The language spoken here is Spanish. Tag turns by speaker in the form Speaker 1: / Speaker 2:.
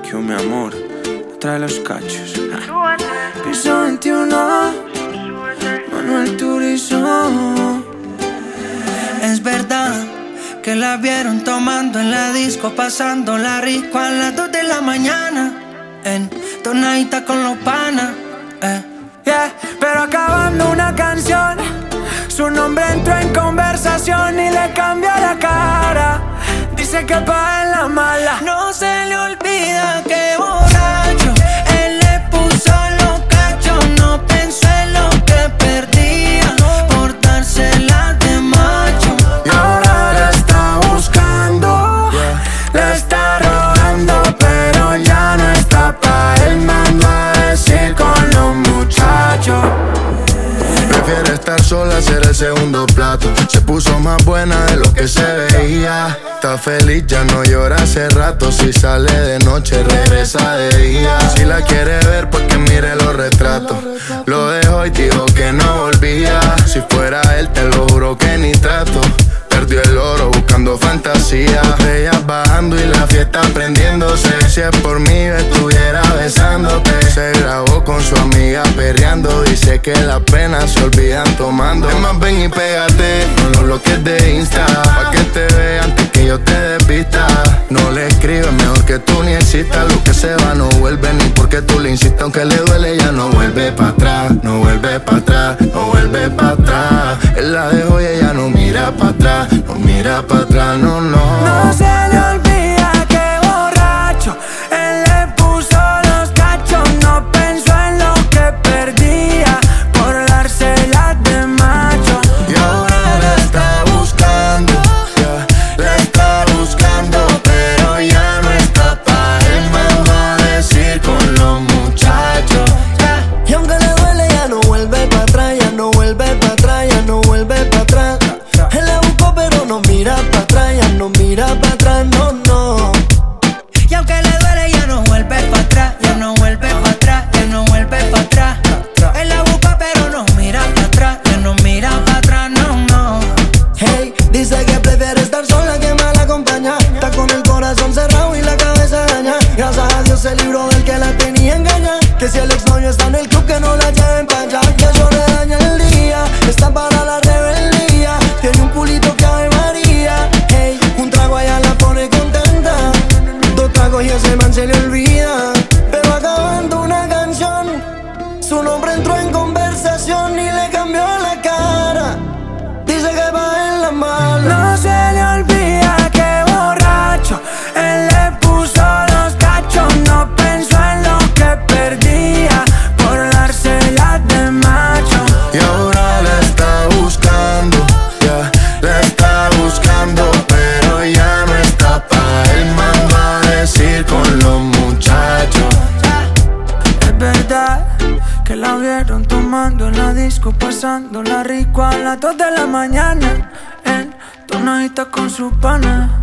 Speaker 1: Q, mi amor, trae los cachos. Piso 21, Manuel Turizo.
Speaker 2: Es verdad que la vieron tomando en la disco, pasándola rico a las 2 de la mañana, entonadita con los panas.
Speaker 1: Yeah, pero acabando una canción, su nombre entró en conversación y le cambió la cara. Dice que pa' en la mala
Speaker 2: no se le olvida que borracho él le puso los cachos. No pensó en lo que perdía por dársela de macho.
Speaker 1: Y ahora la está buscando, la está rogando, pero ya no está pa' él, mando a decir con los muchachos.
Speaker 3: Prefiere estar sola, ser el segundo plato. Se puso más buena de lo que se veía. Está feliz, ya no llora hace rato. Si sale de noche, regresa de día. Si la quiere ver, pues que mire los retratos. Lo dejó y dijo que no volvía. Si fuera él, te lo juro que ni trato. Perdió el oro buscando fantasía. Ellas bajando y la fiesta prendiéndose. Si es por mí, yo estuviera besándote. Se grabó con su amiga perreando. Dice que las penas se olvidan tomando. Es más, ven y pégate con los bloques de Insta, pa' que te vea antes que yo te desvista. No le escribes, mejor que tú ni existas. Lo que se va no vuelve, ni porque tú le insistas. Aunque le duele, ya no vuelve pa' atrás. No vuelve pa' atrás, no vuelve pa' atrás. Él la dejó y ella no mira pa' atrás. No mira pa' atrás, no, no.
Speaker 1: No se le olvida que borracho él le puso los cachos. No pensó en lo que perdía por dárselas de macho.
Speaker 3: Y ahora la está buscando, la está buscando, pero ya no está pa' él, mando a decir con los muchachos.
Speaker 2: Y aunque le duele, ya no vuelve pa' atrás, ya no vuelve pa' atrás, ya no vuelve pa' atrás. Él la buscó pero no mira pa' atrás, ya no mira pa' atrás, no, no. Y aunque le duele, ya no vuelve pa' atrás, ya no vuelve pa' atrás, ya no vuelve pa' atrás. Él la buscó pero no mira pa' atrás, ya no mira pa' atrás, no, no. Hey, dice que prefiere estar sola que mal acompañada. Está con el corazón cerrado y la cabeza daña. Gracias a Dios se libró del que la tenía engañada. Que si el exnovio está en el club, que no la lleven pa' allá. Que eso le daña el día, está para la rebeldía. Tiene un culito que Ave María. Hey, un trago allá la pone contenta. 2 tragos y ese man se le olvida. Pero acabando una canción, su nombre entró en conversación y le cambió la cara. Dice que va en la mala.
Speaker 1: No se le olvida que borracho él le puso los cachos. No pensó en lo que perdía por dárselas de macho.
Speaker 3: Y ahora la está buscando, la está buscando, pero ya no está pa' él, mando a decir con los muchachos.
Speaker 1: Es verdad que la vieron tomando en la disco, pasándola rico a las 2 de la mañana, entonadita con su pana.